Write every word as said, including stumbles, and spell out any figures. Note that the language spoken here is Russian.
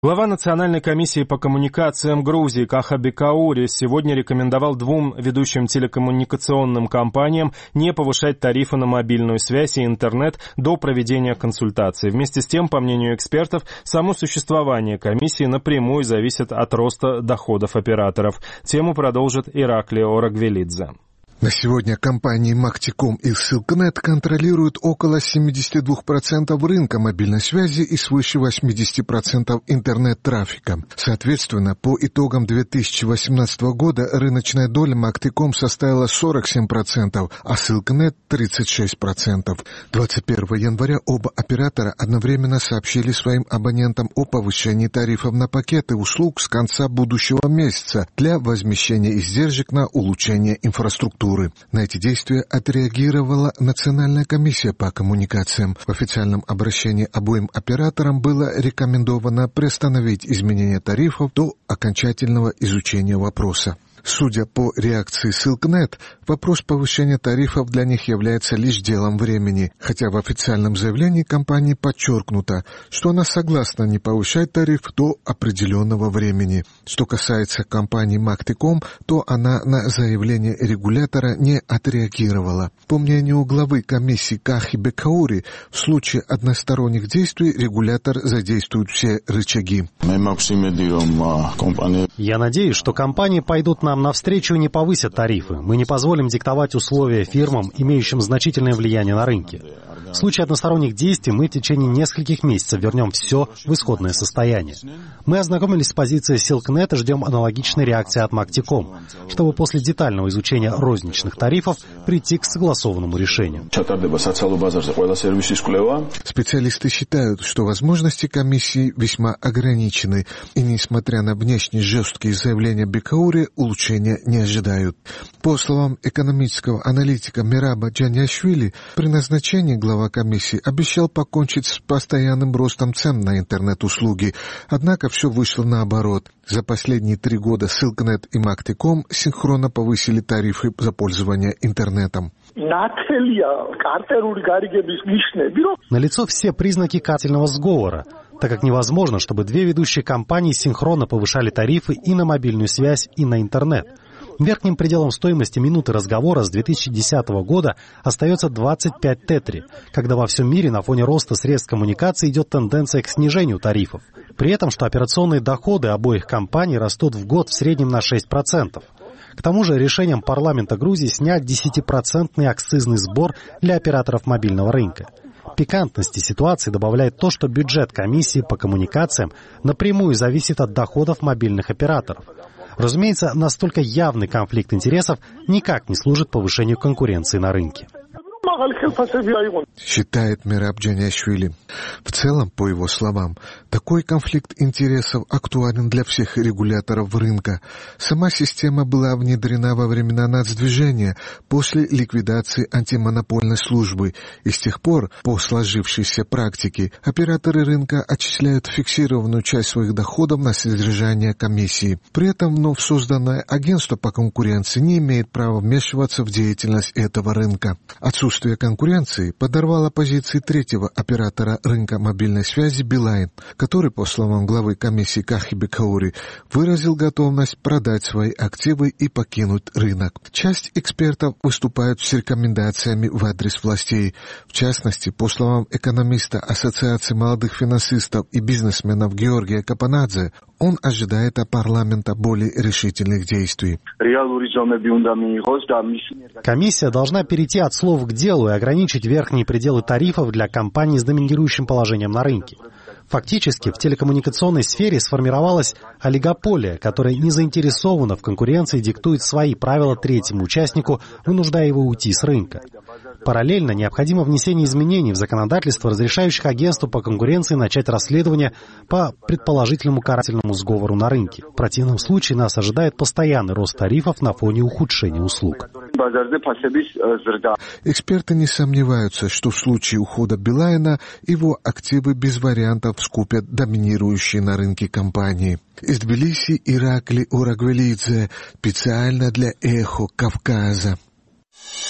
Глава Национальной комиссии по коммуникациям Грузии Каха Бекаури сегодня рекомендовал двум ведущим телекоммуникационным компаниям не повышать тарифы на мобильную связь и интернет до проведения консультаций. Вместе с тем, по мнению экспертов, само существование комиссии напрямую зависит от роста доходов операторов. Тему продолжит Ираклий Орагвелидзе. На сегодня компании Мактиком и Силкнет контролируют около семьдесят два процента рынка мобильной связи и свыше восемьдесят процентов интернет-трафика. Соответственно, по итогам две тысячи восемнадцатого года рыночная доля Мактиком составила сорок семь процентов, а Силкнет – тридцать шесть процентов. двадцать первого января оба оператора одновременно сообщили своим абонентам о повышении тарифов на пакеты услуг с конца будущего месяца для возмещения издержек на улучшение инфраструктуры. На эти действия отреагировала Национальная комиссия по коммуникациям. В официальном обращении обоим операторам было рекомендовано приостановить изменение тарифов до окончательного изучения вопроса. Судя по реакции Силкнет, вопрос повышения тарифов для них является лишь делом времени, хотя в официальном заявлении компании подчеркнуто, что она согласна не повышать тариф до определенного времени. Что касается компании Мактиком, то она на заявление регулятора не отреагировала. По мнению главы комиссии Кахи Бекаури, в случае односторонних действий регулятор задействует все рычаги. Я надеюсь, что компании пойдут на нам навстречу и не повысят тарифы. Мы не позволим диктовать условия фирмам, имеющим значительное влияние на рынке. В случае односторонних действий мы в течение нескольких месяцев вернем все в исходное состояние. Мы ознакомились с позицией Силкнет и ждем аналогичной реакции от Мактиком, чтобы после детального изучения розничных тарифов прийти к согласованному решению. Специалисты считают, что возможности комиссии весьма ограничены, и, несмотря на внешне жесткие заявления Бекаури, улучшения не ожидают. По словам экономического аналитика Мираба Джаняшвили, при назначении глава комиссии обещал покончить с постоянным ростом цен на интернет-услуги, однако все вышло наоборот. За последние три года Силкнет и Мактиком синхронно повысили тарифы за пользование интернетом. Налицо все признаки картельного сговора, так как невозможно, чтобы две ведущие компании синхронно повышали тарифы и на мобильную связь, и на интернет. Верхним пределом стоимости минуты разговора с две тысячи десятого года остается двадцать пять тетри, когда во всем мире на фоне роста средств коммуникации идет тенденция к снижению тарифов. При этом, что операционные доходы обоих компаний растут в год в среднем на шесть процентов. К тому же решением парламента Грузии снять десятипроцентный акцизный сбор для операторов мобильного рынка. Пикантности ситуации добавляет то, что бюджет комиссии по коммуникациям напрямую зависит от доходов мобильных операторов. Разумеется, настолько явный конфликт интересов никак не служит повышению конкуренции на рынке. Считает Мираб Джаняшвили. В целом, по его словам, такой конфликт интересов актуален для всех регуляторов рынка. Сама система была внедрена во времена нацдвижения после ликвидации антимонопольной службы, и с тех пор, по сложившейся практике, операторы рынка отчисляют фиксированную часть своих доходов на содержание комиссии. При этом вновь созданное агентство по конкуренции не имеет права вмешиваться в деятельность этого рынка. Отсутствие конкуренции подорвало позиции третьего оператора рынка мобильной связи Билайн, который, по словам главы комиссии Кахи Бекаури, выразил готовность продать свои активы и покинуть рынок. Часть экспертов выступают с рекомендациями в адрес властей. В частности, по словам экономиста Ассоциации молодых финансистов и бизнесменов Георгия Капанадзе, он ожидает от парламента более решительных действий. Комиссия должна перейти от слов к делу и ограничить верхние пределы тарифов для компаний с доминирующим положением на рынке. Фактически, в телекоммуникационной сфере сформировалась олигополия, которая не заинтересована в конкуренции и диктует свои правила третьему участнику, вынуждая его уйти с рынка. Параллельно необходимо внесение изменений в законодательство, разрешающих агентству по конкуренции начать расследование по предположительному карательному сговору на рынке. В противном случае нас ожидает постоянный рост тарифов на фоне ухудшения услуг. Эксперты не сомневаются, что в случае ухода Билайна его активы без вариантов скупят доминирующие на рынке компании. Из Тбилиси Ираклий Орагвелидзе специально для Эхо Кавказа.